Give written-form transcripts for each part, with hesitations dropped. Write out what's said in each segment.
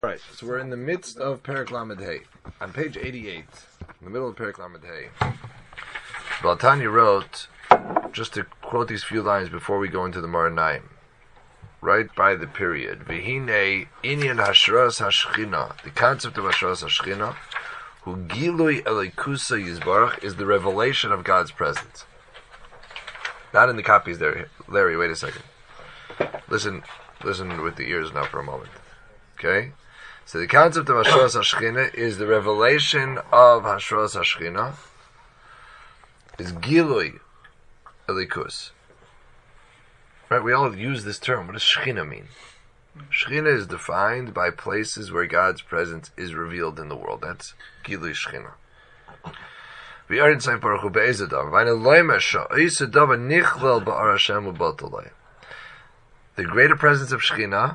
Right, so we're in the midst of Perek Lamed Hey. On page 88, in the middle of Perek Lamed Hey, Baal Tanya wrote, just to quote these few lines before we go into the Maranaim, right by the period, V'hinei inyan hashras hashchina, the concept of hashras hashchina, hu gilui elikusa yizbarach, is the revelation of God's presence. Not in the copies there. Larry, wait a second. Listen with the ears now for a moment. Okay? So the concept of Hashras HaShechina is the revelation of Hashras HaShechina, is Gilui Elikus. Right, we all use this term. What does Shechina mean? Shechina is defined by places where God's presence is revealed in the world. That's Gilui Shechina. The greater presence of Shechina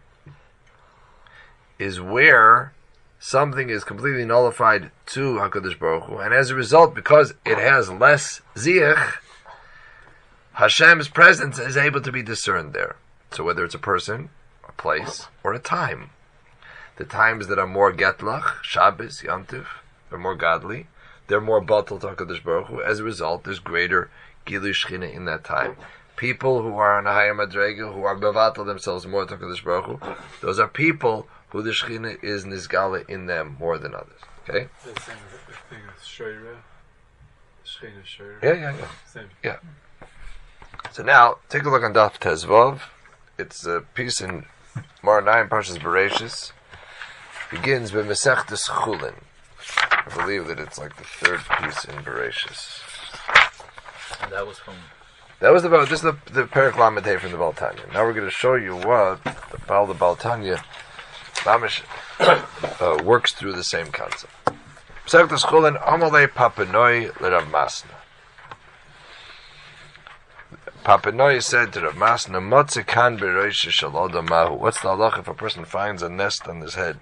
is where something is completely nullified to HaKadosh Baruch Hu, and as a result, because it has less ziach, Hashem's presence is able to be discerned there. So whether it's a person, a place, or a time. The times that are more getlach, Shabbos, Yom Tov, are more godly, they're more batal to HaKadosh Baruch Hu. As a result, there's greater Gilui Shechina in that time. People who are on a higher madrega, who are bevatal themselves more to HaKadosh Baruch Hu, those are people who the Shechina is nizgala in them more than others. Okay? The same thing with Shoira. Shechina Shoira. Yeah. Same. Yeah. So now, take a look on Daf Tezvav. It's a piece in Maranaim Parshas Bereshis. Begins with Masechtas Chulin. I believe that it's like the third piece in Bereshis. And that was from... That was this is the Perek Lamed Hey from the Baal Tanya. Now we're going to show you what the Baal Tanya Mamish works through the same concept. Masechtas Chulin Amalei Papanoi LeRav Masna. Papanoi said to Rav Masna, Motze kan beroishe shel adam mahu. What's the halach if a person finds a nest on his head?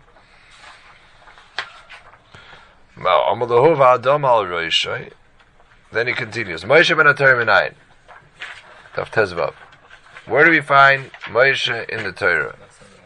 Amalahu v'adam al roishai. Then he continues. Moshe ben HaTorah Minayin. Daf Tezvav. Where do we find Moshe in the Torah?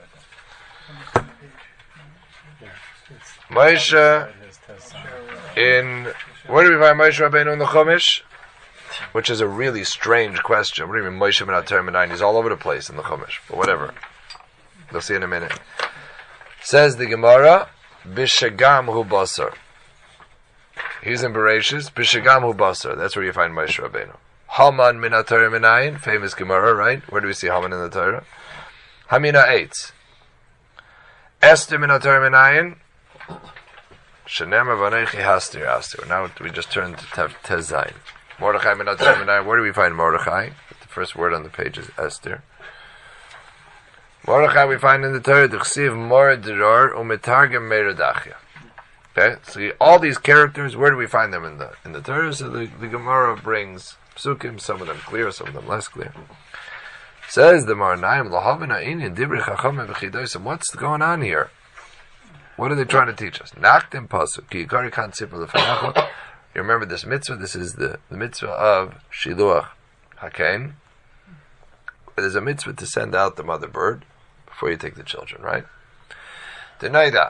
Moshe in... Where do we find Moshe Rabbeinu in the Chumash? Which is a really strange question. What do you mean Moshe ben HaTorah Minayin? He's all over the place in the Chumash. But whatever. We'll see in a minute. Says the Gemara, Bishagam hu basar. He's in Bereshis, Bishagam hu basar. That's where you find Moshe Rabbeinu. Haman min HaTorah Minayin, famous Gemara, right? Where do we see Haman in the Torah? Hamina Eitz. Esther min HaTorah Minayin. Shenema v'anechi hastir astir. Now we just turn to Tezayin. Mordechai min HaTorah Minayin. Where do we find Mordechai? The first word on the page is Esther. Mordechai we find in the Torah, D'chsiv Mor Dror u'metargem Meredachia. Okay, so all these characters, where do we find them in the Torah? So the Gemara brings psukim, some of them clear, some of them less clear. Says the Maranaim, Lahavina Inyan Dibri Chacham v'chidosim. What's going on here? What are they trying to teach us? Nachtem pasuk ki yikari kan tzipur lefanecha. You remember this mitzvah? This is the mitzvah of Shiluach Hakein. There's a mitzvah to send out the mother bird before you take the children, right? Denaida.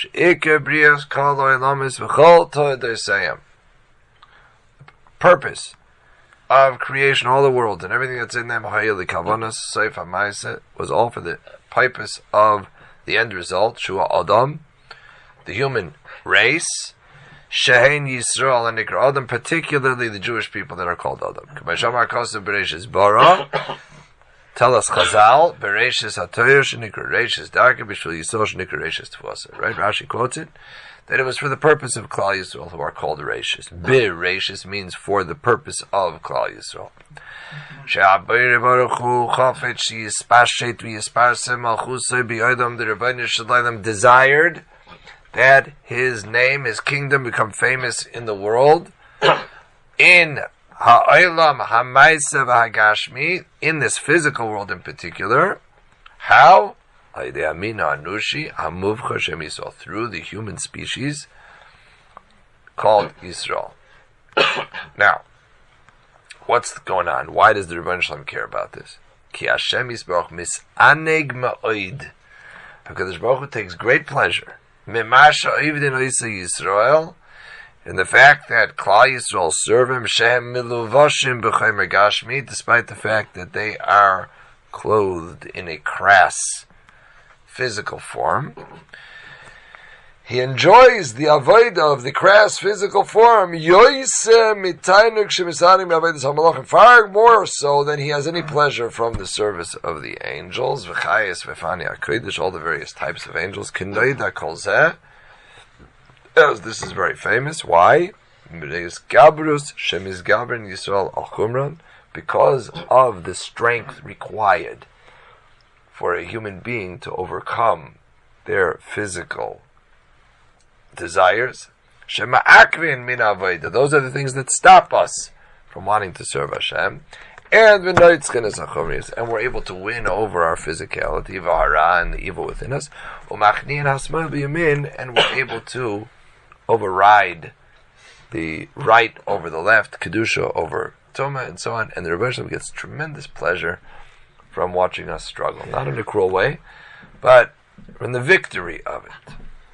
Purpose of creation, all the world and everything that's in them, was all for the purpose of the end result, Shua Adam, the human race, Shehein Yisrael and Nikra Adam, particularly the Jewish people that are called Adam. Tell us Chazal, Bereshis HaTorah Shenikra Reishis Darka B'Shvil Yisrael Shenikra Reishis Tfasa. Right? Rashi quotes it that it was for the purpose of Klal Yisrael who are called Reishis. Bereishis means for the purpose of Klal Yisrael. She'abayir Baruch Hu Chafet She'yispashet V'yisparsem Malchusay B'Yodam. The Rebbeinu Shalom desired that his name, his kingdom become famous in the world. In Ha'olam Ha'maisa V'Hagashmi, in this physical world in particular. How? Through the human species called Yisrael. Now, what's going on? Why does the Rebbeinu Shalom care about this? Ki Hashem Yisbarach misaneg ma'oid HaKadosh Baruch Hu takes great pleasure Mimasha Ivdin Oisa Yisrael, in the fact that Klal Yisrael serve him Shem Miluvashim B'Chaymer Gashmi, despite the fact that they are clothed in a crass physical form. He enjoys the avodah of the crass physical form far more so than he has any pleasure from the service of the angels. All the various types of angels. As this is very famous. Why? Because of the strength required for a human being to overcome their physical desires. Shema'akvin min avodah. Those are the things that stop us from wanting to serve Hashem. And we're able to win over our physicality, v'hara, and the evil within us. And we're able to override the right over the left, kedusha over toma, and so on. And the Rebbe Shalom gets tremendous pleasure from watching us struggle, not in a cruel way, but from the victory of it.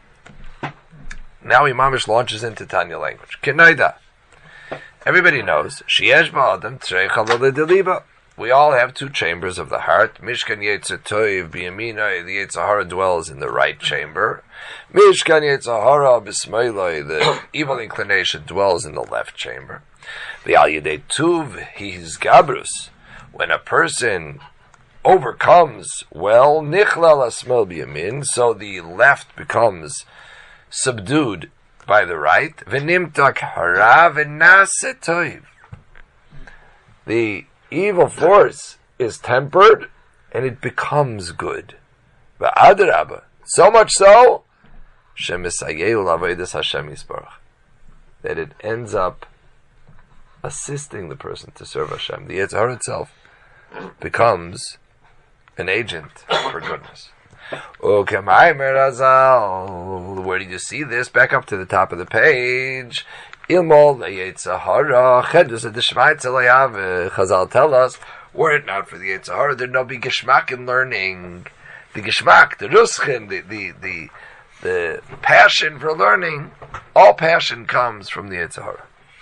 Now Imamish launches into Tanya language. Kenoida. Everybody knows. Sheyesh ba'adam trei chalolei deliba. We all have two chambers of the heart. Mishkan Yetzer Toiv b'yamina. The Yetzer Hara dwells in the right chamber. Mishkan Yetzer Hara b'smeiloi. The evil inclination dwells in the left chamber. V'al yedei tuv his gabrus. When a person overcomes, well, nichlal asmel b'yamin. So the left becomes subdued by the right. V'nimtak hara v'naseh toiv. The evil force is tempered and it becomes good. V'adrabah. So much so shemisayeu l'avodas Hashem Yisbarach, that it ends up assisting the person to serve Hashem. The Yetzer Hara itself becomes an agent for goodness. Okay, where did you see this? Back up to the top of the page. Chazal tell us, were it not for the Yetzer Hara, there'd not be geschmack in learning. The geschmack, the ruschen, the passion for learning, all passion comes from the Yetzer Hara.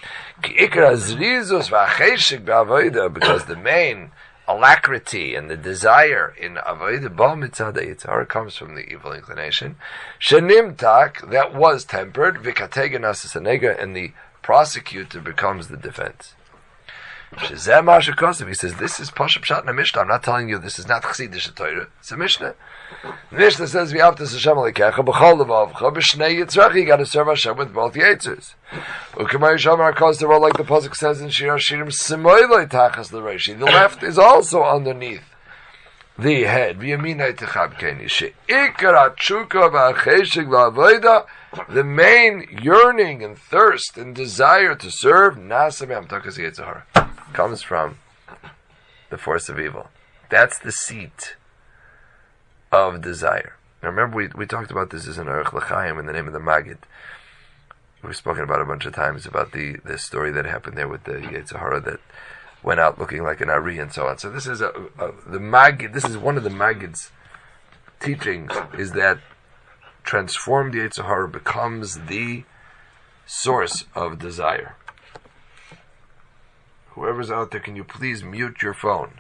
Because the main alacrity and the desire in avodah ba'al mitzad Yetzer Hara comes from the evil inclination. Shenimtak, that was tempered, v'kategen asasanega, and the prosecutor becomes the defense. Shezeh ma'asher kosev, he says, this is Pashup Pshat in a Mishnah. I'm not telling you this is not Chassidish Torah. It's a Mishnah. The Mishnah says, v'yavtas Hashem alikecha b'chol levavcha b'shnei yitzrach. You got to serve Hashem with both Yetzers. U'kemay Yishamar kosev, like the pasuk says in Shir Hashirim, simoiloi tachas l'reishi. The left is also underneath the head. V'yaminai techab keni. She'ikar ha'tshuka v'acheshik v'avoida. The main yearning and thirst and desire to serve, nasa me'amtakas Yetzer Hara, comes from the force of evil. That's the seat of desire. Now remember, we talked about this as an Aruch L'chaim in the name of the Maggid. We've spoken about it a bunch of times about the story that happened there with the Yetzer Hara that went out looking like an Ari and so on. So this is the Maggid. This is one of the Maggid's teachings, is that transformed Yetzer Hara becomes the source of desire. Whoever's out there, can you please mute your phone?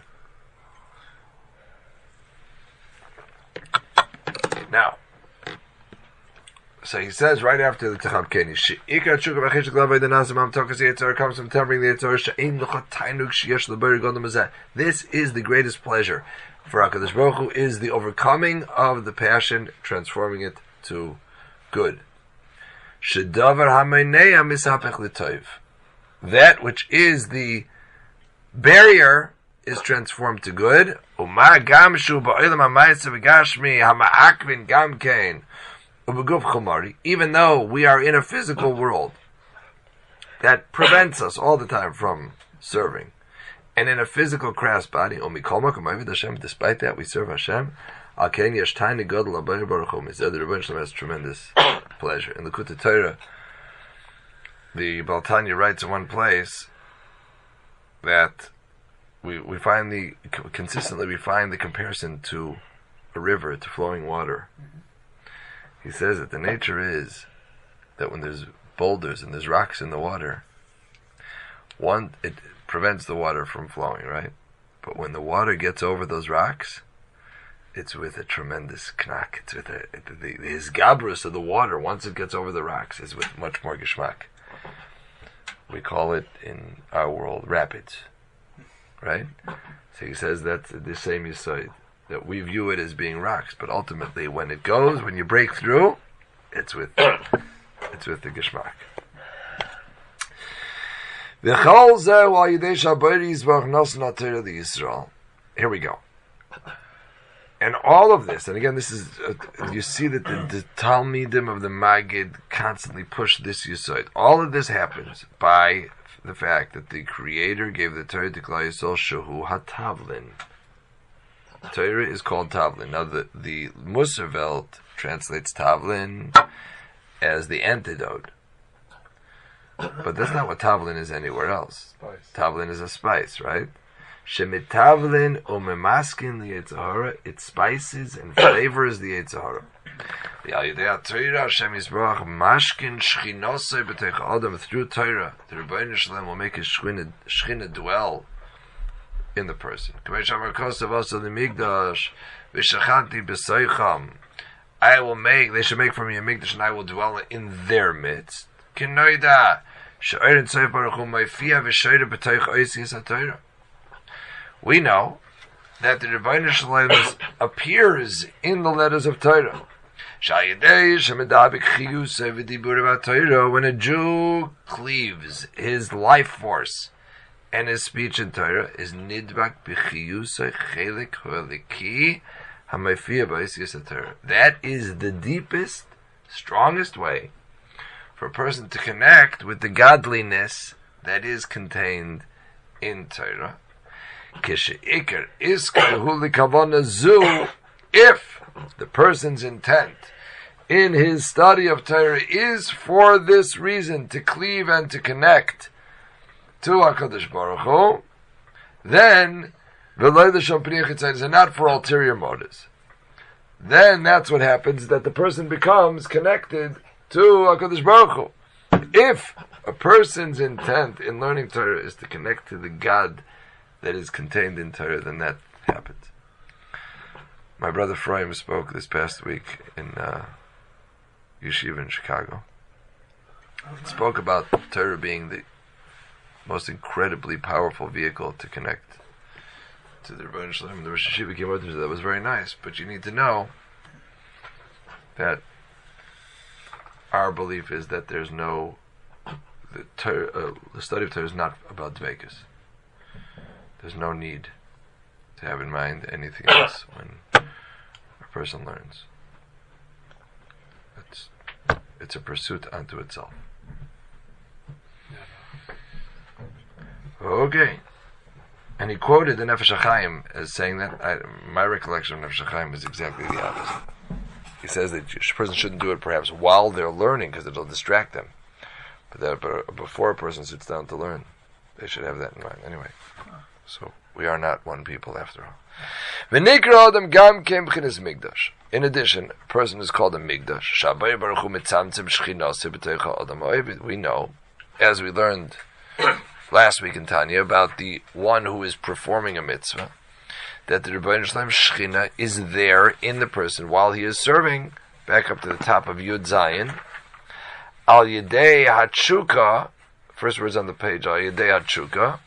Now, so he says right after the Techab Keni, She'ikar Tshuka v'cheshik l'avay denazim amtokas Yetzer Hara comes from tempering the Yetzer Hara, she'ein l'cha tainuk sheyesh l'bari godam hazeh. This is the greatest pleasure for HaKadosh Baruch Hu, is the overcoming of the passion, transforming it to good. Shedavar ha'meinei misapech l'toiv. That which is the barrier is transformed to good. Uma gamshu ba'olam ha'mayse v'gashmi ha'ma'akvin gamkein ubeguf chumari. Even though we are in a physical world that prevents us all the time from serving, and in a physical crass body, despite that we serve Hashem. The Rebbe Shalom has tremendous pleasure. In the Likutei Torah, the Baal Tanya writes in one place that we find consistently we find the comparison to a river to flowing water, he says that the nature is that when there's boulders and there's rocks in the water, it prevents the water from flowing, right? But when the water gets over those rocks, it's with a tremendous knack. It's with the hisgabrus of the water. Once it gets over the rocks, is with much more geschmack. We call it in our world rapids, right? So he says that's the same yesod, that we view it as being rocks, but ultimately when you break through, it's with the geschmack. Here we go. And all of this, and again, this is you see that the Talmidim of the Maggid constantly push this yesod. All of this happens by the fact that the Creator gave the Torah to Klal Yisrael Shehu HaTavlin. Torah is called Tavlin. Now the Musar Welt translates Tavlin as the antidote. But that's not what Tavlin is anywhere else. Spice. Tavlin is a spice, right? Shemitavlin umemaskin the Yetzirah. It spices and flavors the Yetzirah. The Al-Yidei Torah Hashem Yisbarach mashkin shchinosei b'teich Adam. Through Torah, the Rebbeinu Shalom will make his shchina dwell in the person. I will make, they should make for me a mikdash, and I will dwell in their midst. We know that the Rebbeinu Shalom appears in the letters of Torah. When a Jew cleaves his life force and his speech in Torah is nidbak b'chiyusay chelik ho'eliki hamayfiyah b'oisius Torah. That is the deepest, strongest way for a person to connect with the godliness that is contained in Torah. Kisheikar iskahu likavana zu. If the person's intent in his study of Torah is for this reason, to cleave and to connect to HaKadosh Baruch Hu, then v'lo l'sham pnei chitzayis, and not for ulterior motives. Then that's what happens, that the person becomes connected to HaKadosh Baruch Hu. If a person's intent in learning Torah is to connect to the God that is contained in Torah, then that happens. My brother Freim spoke this past week in Yeshiva in Chicago. He spoke about Torah being the most incredibly powerful vehicle to connect to the Rebbeinu Shalom. The Rosh Yeshiva came up to me, that was very nice, but you need to know that our belief is that there's no, the study of Torah is not about dveikus. There's no need to have in mind anything else when a person learns. It's a pursuit unto itself. Okay. And he quoted the Nefesh HaChaim as saying that. My recollection of Nefesh HaChaim is exactly the opposite. He says that a person shouldn't do it perhaps while they're learning because it'll distract them. But that before a person sits down to learn, they should have that in mind. Anyway, so we are not one people after all. In addition, a person is called a migdash. We know, as we learned last week in Tanya, about the one who is performing a mitzvah, that the Rebbeinu Shalom Shechina is there in the person while he is serving. Back up to the top of Yud Zayin. Al Yedei Hatshuka, first words on the page, Al Yedei Hatshuka.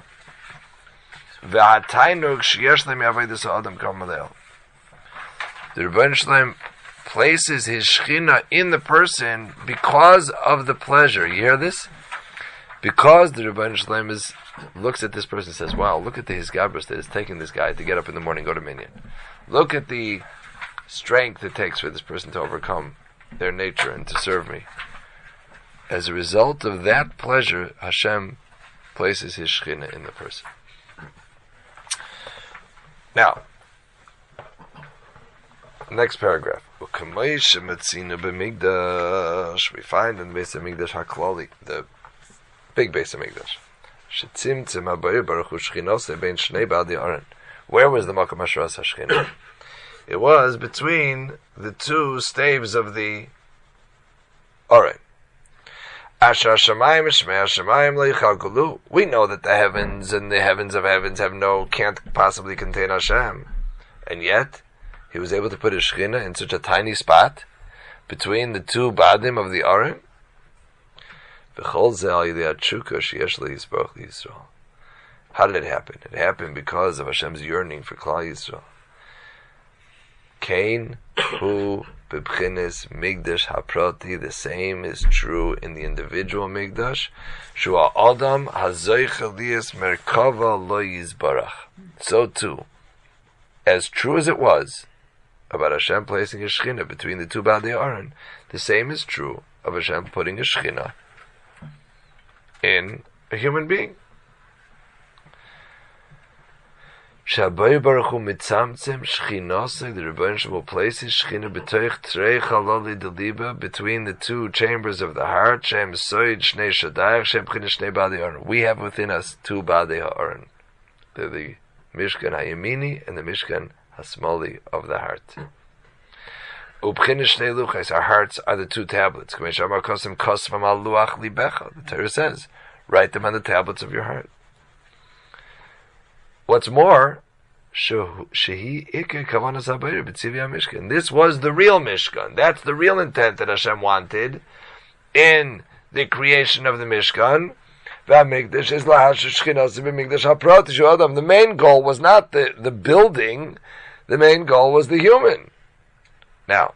Ve'atainug sheyesh leim yavedas ha'adam kol malel. The Rebbeinu Shalom places his Shechina in the person because of the pleasure. You hear this? Because the Rebbeinu Shalom looks at this person and says, wow, look at the hisgabrus that is taking this guy to get up in the morning and go to Minyan. Look at the strength it takes for this person to overcome their nature and to serve me. As a result of that pleasure, Hashem places his Shechina in the person. Now, next paragraph. We find in the Beis HaMikdash HaKlali, the big Beis HaMikdash. Where was the Makom Hasharas HaShechina? It was between the two staves of the Aron. Asher Shamayim Shmei Shamayim Leichalkulu. We know that the heavens and the heavens of heavens can't possibly contain Hashem, and yet He was able to put His Shekhinah in such a tiny spot between the two badim of the Aron. How did it happen? It happened because of Hashem's yearning for Klal Yisrael. Kain hu b'bchinis migdash haprati. The same is true in the individual migdash. Shua adam hazoich elias merkava lo yizbarach. So too, as true as it was about Hashem placing a Shekhinah between the two Badei Aron, the same is true of Hashem putting a Shekhinah in a human being. Shabai Baruch Hu mitzamtzem shchinasei, the Rebbeinu Shem will place His Shekhinah b'toich trei chalali deliba, between the two chambers of the heart. Shem soid shnei shadayach, Shem b'chinas shnei Badei Aron. We have within us two Badei Aron. They're the Mishkan HaYamini and the Mishkan HaSmali of the heart. Ub'chinas shnei luchos, our hearts are the two tablets. The Torah says, write them on the tablets of your heart. What's more, this was the real Mishkan. That's the real intent that Hashem wanted in the creation of the Mishkan. The main goal was not the building, the main goal was the human. Now,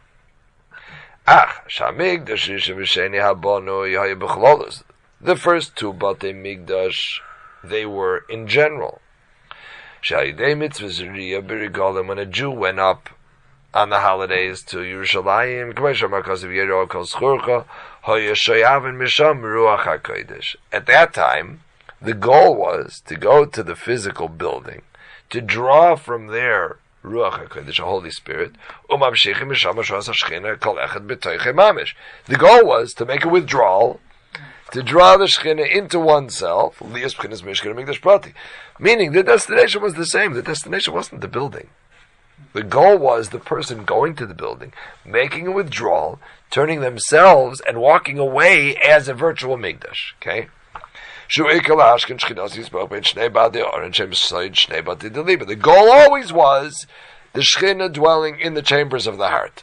the first two Batei Migdash, they were in general. When a Jew went up on the holidays to Yerushalayim, at that time, the goal was to go to the physical building, to draw from there Ruach HaKodesh, the Holy Spirit. The goal was to make a withdrawal, to draw the Shekhinah into oneself, meaning the destination was the same. The destination wasn't the building. The goal was the person going to the building, making a withdrawal, turning themselves and walking away as a virtual Migdash. Okay? The goal always was the Shekhinah dwelling in the chambers of the heart.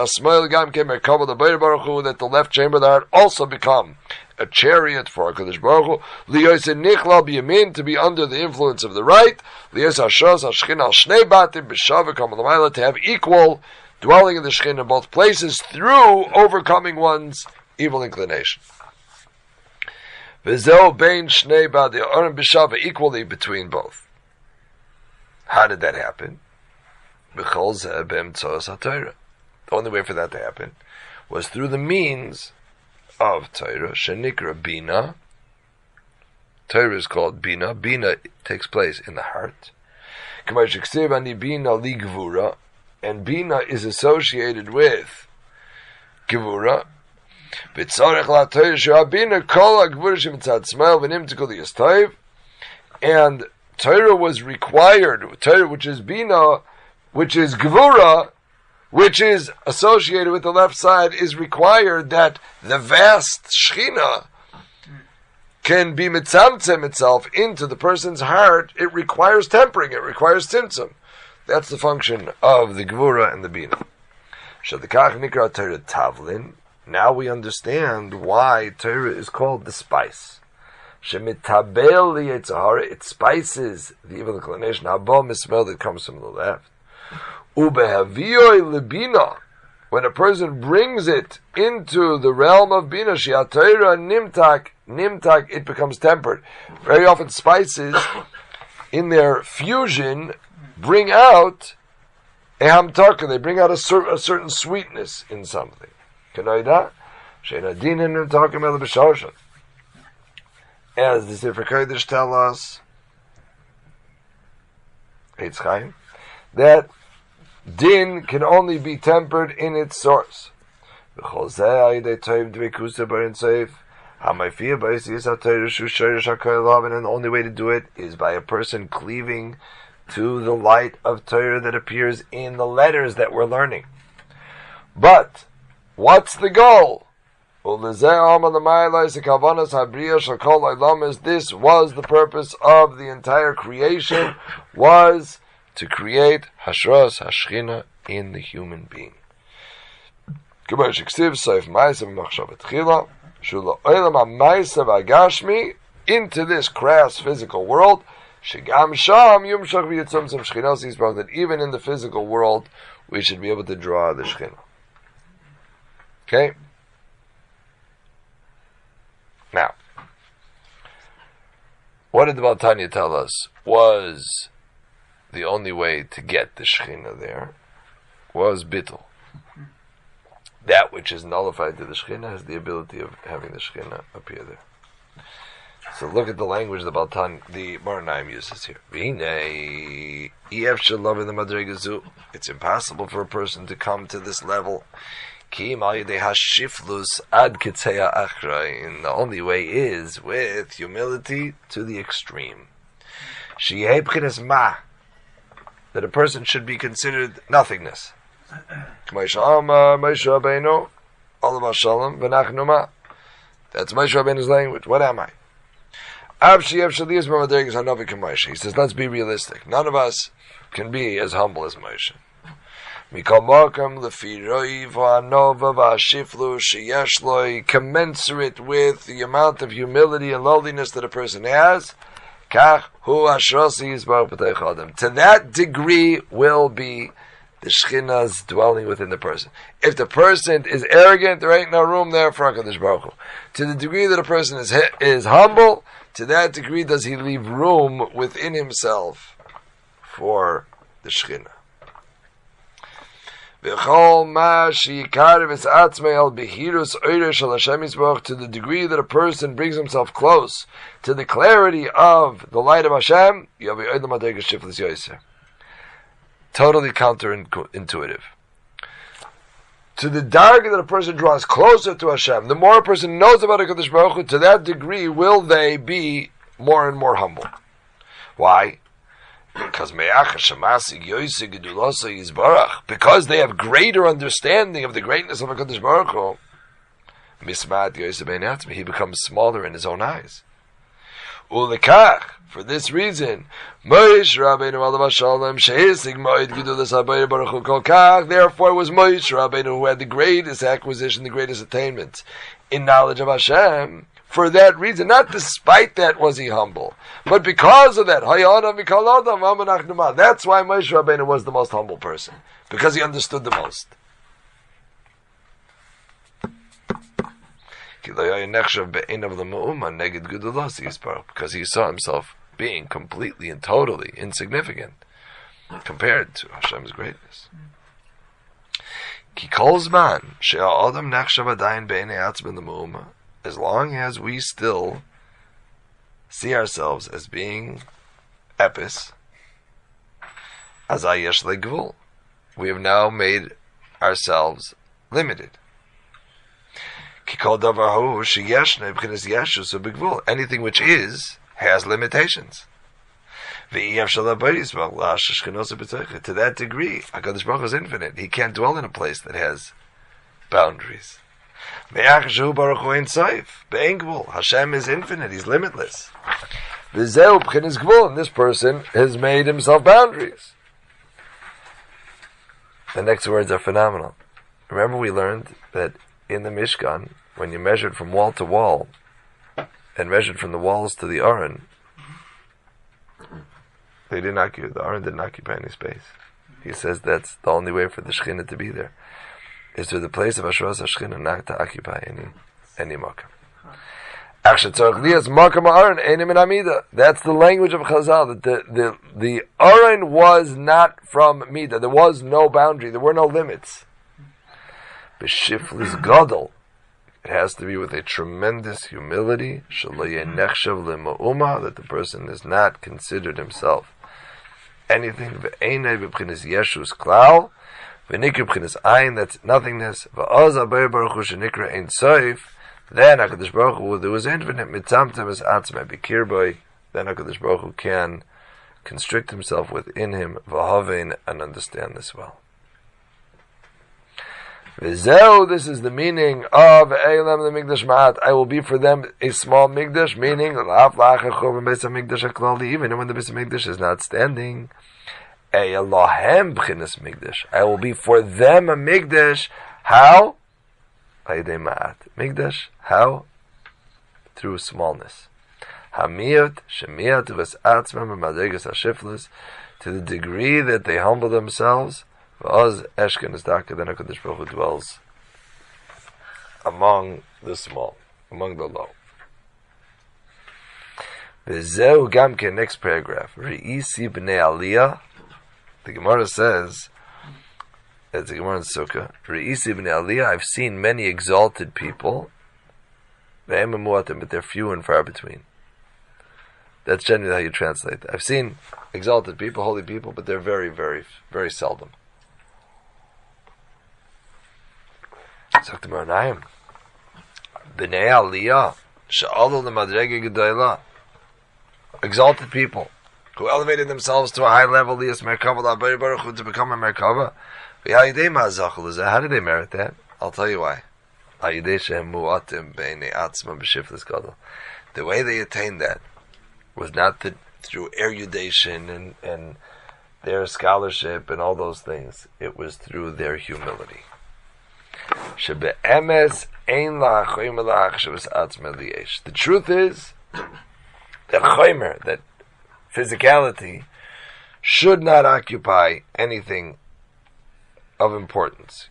That the left chamber of the heart also become a chariot for HaKadosh Baruch Hu, to be under the influence of the right, to have equal dwelling in the Shekhinah in both places through overcoming one's evil inclination. Equally between both. How did that happen? The only way for that to happen was through the means of Torah, shenikra bina. Torah is called bina. Bina takes place in the heart. And bina is associated with gevura. And Torah was required. Torah, which is bina, which is gevura, which is associated with the left side, is required that the vast Shekhinah can be mitzamtzem itself into the person's heart. It requires tempering, it requires tzimtzum. That's the function of the Gevura and the Bina. Shadikach nikra Torah tavlin. Now we understand why Torah is called the spice. Shemitabel liyetzahara, it spices the evil inclination. Haba mismel that comes from the left. Ubehaviyoi lebina, when a person brings it into the realm of bina, shiatayra nimtak, it becomes tempered. Very often spices, in their fusion, bring out a hamtarka, they bring out a certain sweetness in something. Kanoida, she'nadinin nimtakim el b'shoshan. As the Sefer Kodesh tell us, Eitz Chaim, that din can only be tempered in its source. And the only way to do it is by a person cleaving to the light of Torah that appears in the letters that we're learning. But what's the goal? This was the purpose of the entire creation, was to create Hashras Hashchina in the human being. Into this crass physical world, that even in the physical world we should be able to draw the Shechina. Okay? Now, what did the Baal Tanya tell us was the only way to get the Shechina there? Was bittul. That which is nullified to the Shechina has the ability of having the Shechina appear there. So look at the language the Baal Tanya, the Mar Naim uses here. It's impossible for a person to come to this level. The only way is with humility to the extreme. That a person should be considered nothingness. That's Moshe Rabbeinu's language. What am I? He says, let's be realistic. None of us can be as humble as Moshe. Commensurate with the amount of humility and lowliness that a person has, to that degree will be the Shechina's dwelling within the person. If the person is arrogant, there ain't no room there for HaKadosh Baruch Hu. To the degree that a person is humble, to that degree does he leave room within himself for the Shechina. To the degree that a person brings himself close to the clarity of the light of Hashem, totally counterintuitive. To the darga that a person draws closer to Hashem, the more a person knows about HaKadosh Baruch Hu, to that degree will they be more and more humble. Why? Because they have greater understanding of the greatness of HaKadosh Baruch Hu, he becomes smaller in his own eyes. For this reason, therefore it was Moshe Rabbeinu who had the greatest acquisition, the greatest attainment in knowledge of Hashem. For that reason, not despite that was he humble, but because of that, that's why Moshe Rabbeinu was the most humble person, because he understood the most. Because he saw himself being completely and totally insignificant compared to Hashem's greatness. As long as we still see ourselves as being epis, we have now made ourselves limited. Anything which is has limitations. To that degree, HaKadosh Baruch Hu is infinite. He can't dwell in a place that has boundaries. Hashem is infinite. He's limitless. And this person has made himself boundaries. The next words are phenomenal. Remember we learned that in the Mishkan, when you measured from wall to wall, and measured from the walls to the Aron, the Aron didn't occupy any space. He says that's the only way for the Shechina to be there, is for the place of Hashras Hashchina not to occupy any makam. That's the language of Chazal, that the Aron was not from Midah. There was no boundary, there were no limits. B'shiflis gadol, it has to be with a tremendous humility, that the person is not considered himself anything. That's nothingness. Then HaKadosh Baruch Hu, who is infinite, then HaKadosh Baruch Hu can constrict himself within him, v'havein, and understand this well. V'zeu, this is the meaning of Eilem the Migdash Ma'at. I will be for them a small Migdash, meaning L'af la'achar churban Beis HaMikdash HaKlali, even when the Beis HaMikdash is not standing. Elohem b'chinas Migdash. I will be for them a Migdash. How? Aydei Ma'at. Migdash. How? Through smallness. Hamiyot shemiyot v'atzmam v'madregas hashiflas, to the degree that they humble themselves. V'oz eshken is daka, then HaKadosh Baruch Hu dwells among the small, among the low. V'zeu gamke, next paragraph. Re'isi b'nei aliyah. The Gemara says, it's the Gemara in Sukkah, Re'isi b'nei aliyah, I've seen many exalted people, but they're few and far between. That's generally how you translate that. I've seen exalted people, holy people, but they're very, very, very seldom. B'nei aliyah, she'alu l'madrega gedayla, exalted people who elevated themselves to a high level, to become a merkava. How did they merit that? I'll tell you why. The way they attained that was not through erudition and their scholarship and all those things. It was through their humility. The truth is that physicality should not occupy anything of importance.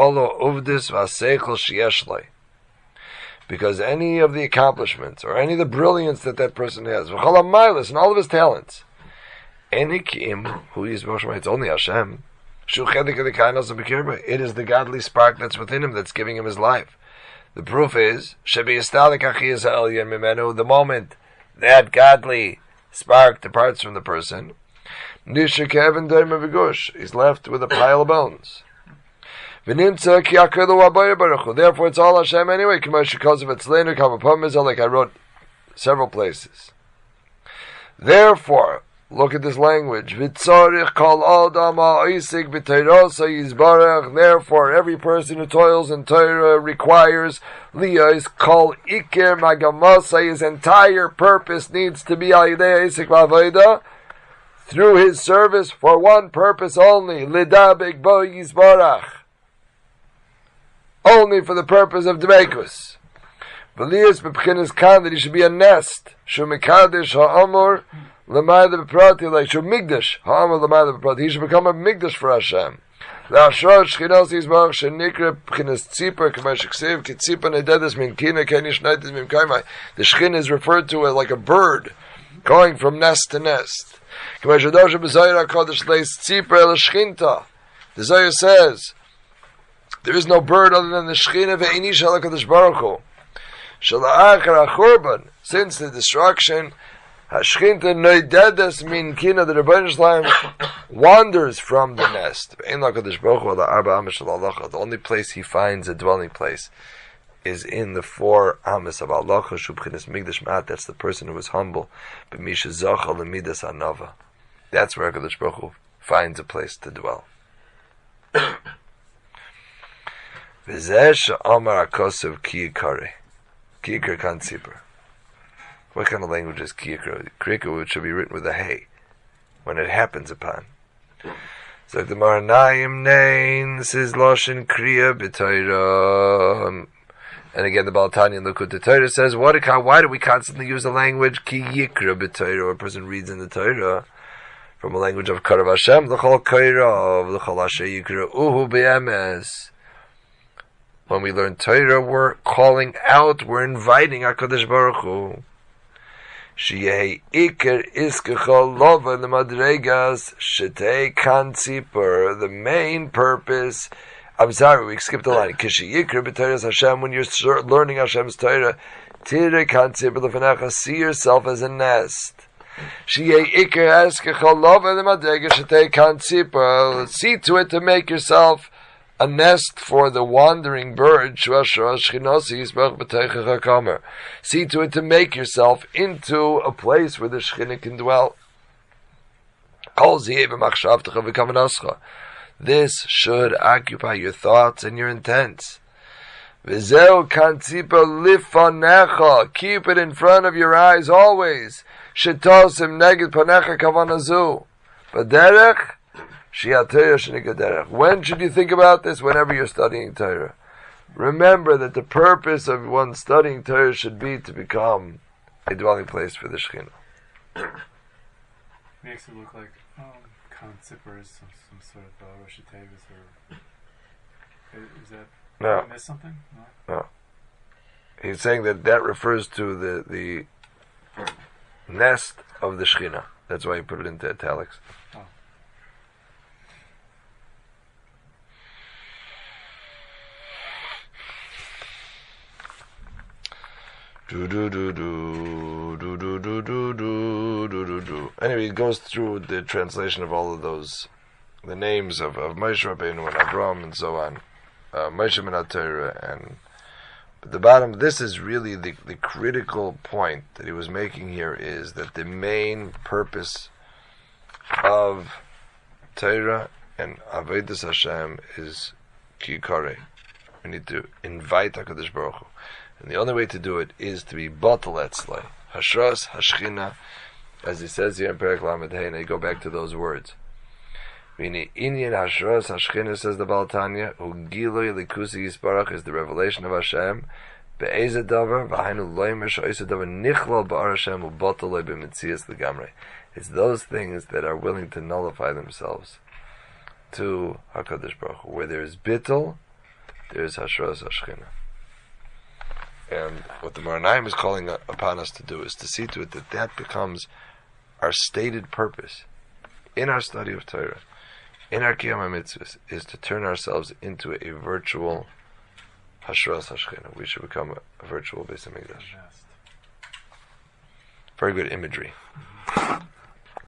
Because any of the accomplishments or any of the brilliance that person has, and all of his talents, it's only Hashem. It is the godly spark that's within him that's giving him his life. The proof is the moment that godly spark departs from the person, he's left with a pile of bones. Therefore it's all Hashem anyway, like I wrote several places. Therefore, look at this language. Therefore, every person who toils in Torah requires liyos kol iker magamasa. His entire purpose needs to be through his service for one purpose only. Lidabek bo yizbarach. Only for the purpose of Dmeikus. V'liyos b'pchinas kan, that he should be a nest. Shu mekadesh ha'amur. He should become a migdash for Hashem. The Shechin is referred to as like a bird going from nest to nest. The Zohar says there is no bird other than the Shechin. Since the destruction, Hashchinta noidedes min kina, the Rebbeinu Shalom wanders from the nest. The only place he finds a dwelling place is in the 4 amas of Allah, Shubchinis Migdash Ma'at. That's the person who is humble. B'misha Zocha l'midas anova. That's where HaKadosh Baruch Hu finds a place to dwell. V'zeh she'amar HaKosev ki yikare. Ki yikar kan tzipor. What kind of language is kiyikra? Krika should be written with a hey when it happens upon. So the Maranayim names is Loshen Kriya b'Torah. And again, the Balatani in Likutei Torah says, why do we constantly use the language kiyikra b'Torah? Or a person reads in the Torah from a language of Karav Hashem, l'chol koirav, l'chol asher yikra uhu b'emes. When we learn Torah, we're calling out, we're inviting HaKadosh Baruch Hu. The main purpose. I'm sorry, we skipped a line. When you're learning Hashem's Torah, see yourself as a nest. See to it to make yourself a nest for the wandering bird. See to it to make yourself into a place where the Shekhinah can dwell. This should occupy your thoughts and your intents. V'zeu kanzipa lifanecha. Keep it in front of your eyes always. Shetosim neged panecha kavanazu. B'derech shiatayah shenigaderech. When should you think about this? Whenever you're studying Torah. Remember that the purpose of one studying Torah should be to become a dwelling place for the Shekhinah. Makes it look like Khan Zipper is some sort of Rosh Hashanah or is that? No. Did I miss something? No. He's saying that refers to the nest of the Shekhinah. That's why he put it into italics. Oh. Anyway, he goes through the translation of all of those, the names of Moshe Rabbeinu and Abraham and so on, Moshe Min HaTorah, and at the bottom, this is really the critical point that he was making here, is that the main purpose of Torah and Avodas Hashem is Kikare. We need to invite HaKadosh Baruch Hu. And the only way to do it is to be Batal Etzlai. Hashras, Hashchina, as he says here in Perek Lamed Hey, and I go back to those words. V'ini inyan Hashras, Hashchina, says the Baal Tanya, Hu Giloi Likusi Yisbarach, is the revelation of Hashem. Be'ezeh davar, v'hainu loimer sha'isa davar, nichlal ba'ar Hashem, u bataloi b'metzias l'gamrei. It's those things that are willing to nullify themselves to HaKadosh Baruch Hu. Where there is bittul, there is Hashras, Hashchina. And what the Maranaim is calling upon us to do is to see to it that that becomes our stated purpose in our study of Torah, in our Kiyam HaMitzvahs, is to turn ourselves into a virtual Hashras Hashchina. We should become a virtual Beis HaMikdash. Very good imagery.